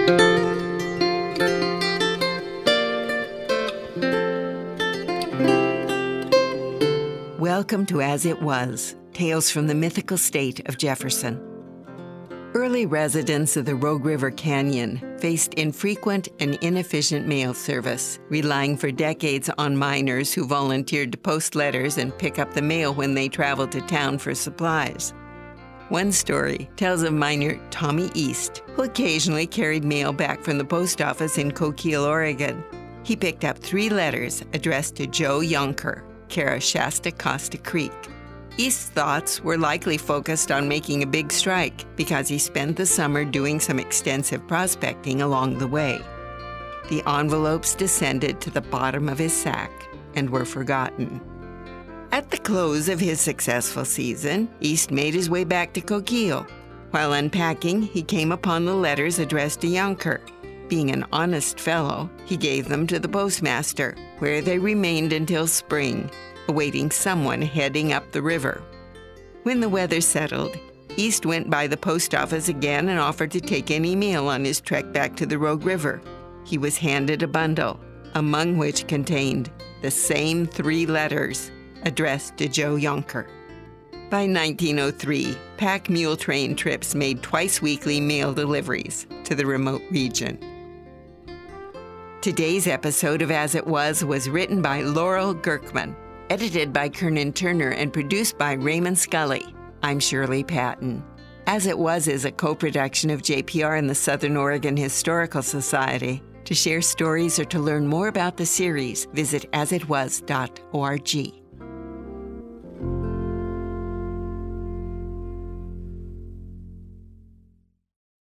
Welcome to As It Was, Tales from the Mythical State of Jefferson. Early residents of the Rogue River Canyon faced infrequent and inefficient mail service, relying for decades on miners who volunteered to post letters and pick up the mail when they traveled to town for supplies. One story tells of miner Tommy East, who occasionally carried mail back from the post office in Coquille, Oregon. He picked up 3 letters addressed to Joe Yonker, care of Shasta Costa Creek. East's thoughts were likely focused on making a big strike because he spent the summer doing some extensive prospecting along the way. The envelopes descended to the bottom of his sack and were forgotten. At the close of his successful season, East made his way back to Coquille. While unpacking, he came upon the letters addressed to Yonker. Being an honest fellow, he gave them to the postmaster, where they remained until spring, awaiting someone heading up the river. When the weather settled, East went by the post office again and offered to take any mail on his trek back to the Rogue River. He was handed a bundle, among which contained the same 3 letters addressed to Joe Yonker. By 1903, pack mule train trips made twice-weekly mail deliveries to the remote region. Today's episode of As It Was written by Laurel Gerkman, edited by Kernan Turner, and produced by Raymond Scully. I'm Shirley Patton. As It Was is a co-production of JPR and the Southern Oregon Historical Society. To share stories or to learn more about the series, visit asitwas.org.